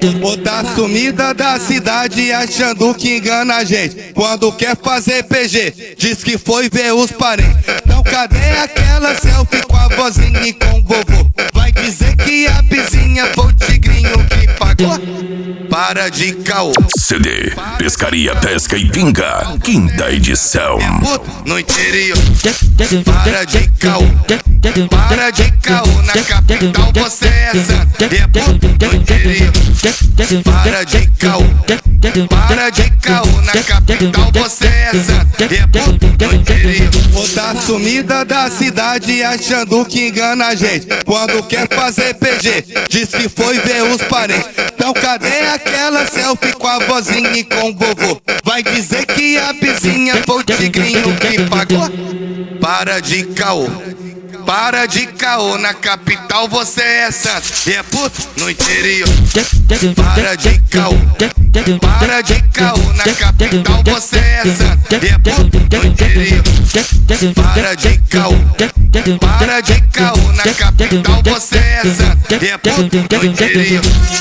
Ou tá sumida da cidade achando que engana a gente. Quando quer fazer PG, diz que foi ver os parentes. Então cadê aquela selfie com a vozinha e com o vovô? Vai dizer que a vizinha foi o tigrinho que pagou? Para de caô. CD Pescaria, Pesca e Pinga, 5ª edição. No interior. Para de caô. Para de caô. Na capital você é santo. É puto no interior. Para de caô. Para de caô. Na capital você é santo. É puto no interior. Ou tá sumida da cidade achando que engana a gente. Quando quer fazer PG, diz que foi ver os parentes. Então cadê aquela selfie com a vozinha e com o vovô? Vai dizer que a vizinha foi o tigrinho que pagou? Para de caô. Para de caô, na capital você é santo. E é puto no interior. Para de caô. Para de caô, na capital você é santo. E é puto no interior. Para de caô. Para de caô, na capital você é santo. E é puto no interior.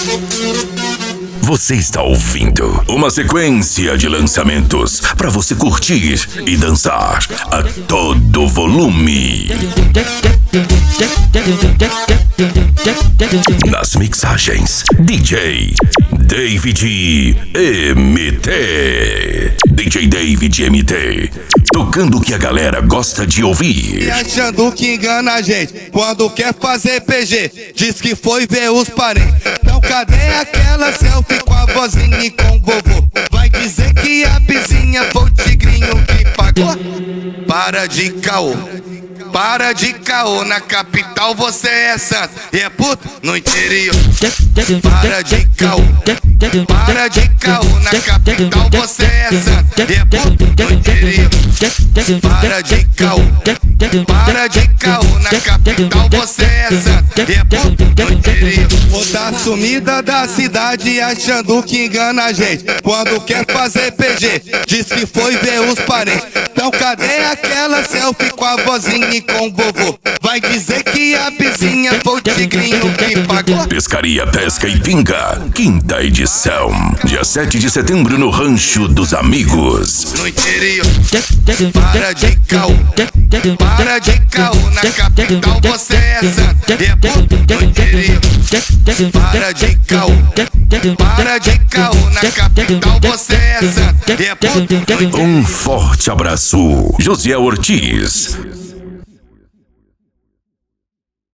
Você está ouvindo uma sequência de lançamentos para você curtir e dançar a todo volume. Nas mixagens, DJ David MT. DJ David MT, tocando o que a galera gosta de ouvir. E achando que engana a gente quando quer fazer PG, diz que foi ver os parentes. Então cadê aquela selfie com a vozinha e com o vovô? Vai dizer que a vizinha foi o tigrinho que pagou? Para de caô. Para de caô, na capital você é santo. E é puto no interior. Para de caô. Para de caô, na capital você é santo. E é puto no interior. Para de caô. Para de caô, na capital você é santo. E é puto no interior. Ou tá sumida da cidade achando que engana a gente. Quando quer fazer PG, diz que foi ver os parentes. Então cadê aquela selfie com a vozinha e com o vovô? Vai dizer que a vizinha foi o tigrinho que pagou? Pescaria, Pesca e Pinga, 5ª edição. Dia 7 de setembro no Rancho dos Amigos. No interior. Para de caô. Para de caô, na capital você é santo. E é puto no interior. Para de caô. Para de caô, na capital você é santo. E é puto no interior. Um forte abraço, José Ortiz.